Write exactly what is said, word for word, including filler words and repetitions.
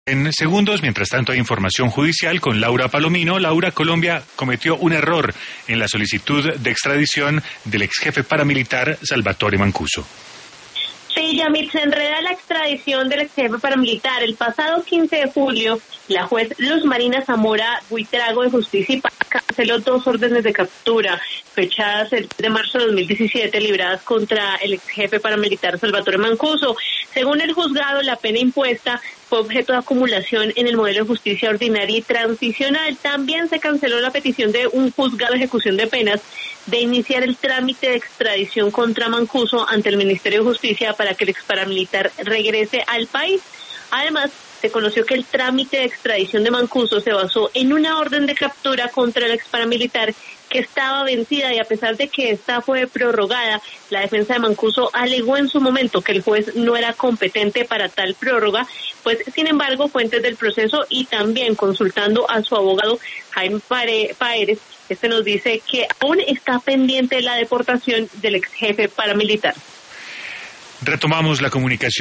En segundos, mientras tanto hay información judicial con Laura Palomino. Laura, Colombia cometió un error en la solicitud de extradición del ex jefe paramilitar Salvatore Mancuso. Sí, Yamit, se enreda la extradición del ex jefe paramilitar. El pasado quince de julio, la juez Luz Marina Zamora Buitrago de Justicia y Paz canceló dos órdenes de captura fechadas el de marzo de dos mil diecisiete, libradas contra el ex jefe paramilitar Salvatore Mancuso. Según el juzgado, la pena impuesta fue objeto de acumulación en el modelo de justicia ordinaria y transicional. También se canceló la petición de un juzgado de ejecución de penas de iniciar el trámite de extradición contra Mancuso ante el Ministerio de Justicia para que el ex paramilitar regrese al país. Además, se conoció que el trámite de extradición de Mancuso se basó en una orden de captura contra el ex paramilitar que estaba vencida, y a pesar de que esta fue prorrogada, la defensa de Mancuso alegó en su momento que el juez no era competente para tal prórroga. Pues, sin embargo, fuentes del proceso y también consultando a su abogado Jaime Paérez, este nos dice que aún está pendiente la deportación del ex jefe paramilitar. Retomamos la comunicación.